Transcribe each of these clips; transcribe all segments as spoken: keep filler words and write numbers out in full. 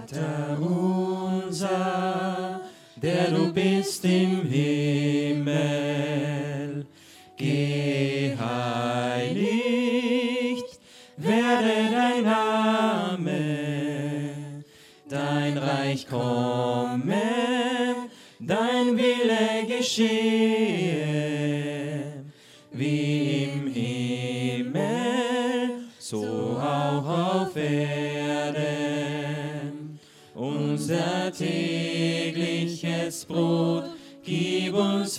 Vater unser, der du bist im Himmel, geheiligt werde dein Name, dein Reich komme, dein Wille geschehe, wie im Himmel, so auch auf Erden. Unser tägliches Brot gib uns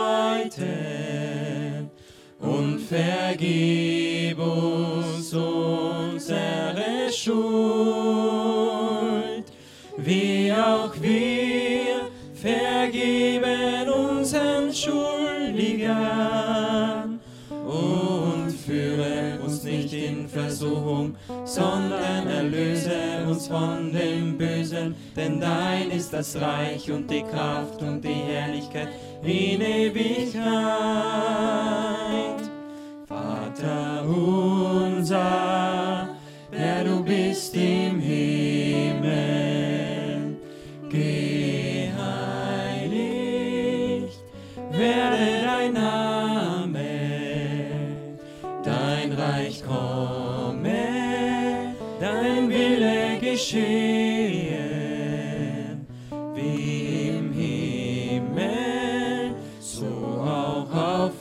heute und vergib uns unsere Schuld, wie auch wir vergeben unseren Schuldigern. Und führe uns nicht in Versuchung, sondern erlöse uns von dem Bösen. Denn dein ist das Reich und die Kraft und die Herrlichkeit in Ewigkeit. Vater unser, der du bist im Himmel, geheiligt werde dein Name, dein Reich komme, dein Wille geschehe, wie im Himmel, so auch auf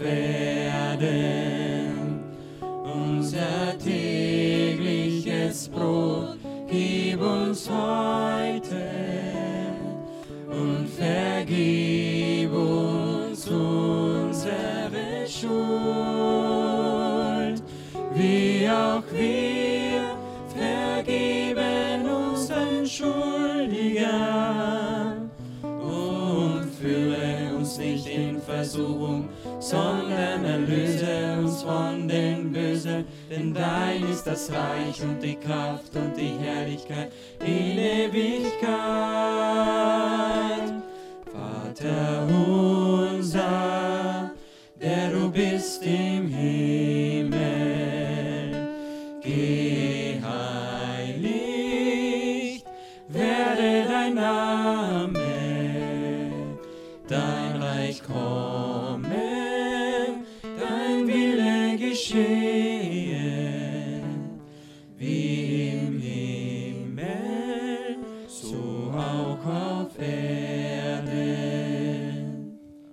Erden. Unser tägliches Brot gib uns heute und vergib uns unsere Schuld, wie auch wir vergeben unseren Schuldigern. Und führe uns nicht in Versuchung, sondern erlöse uns von den Bösen. Denn dein ist das Reich und die Kraft und die Herrlichkeit in Ewigkeit. Vater unser, der du bist im Himmel,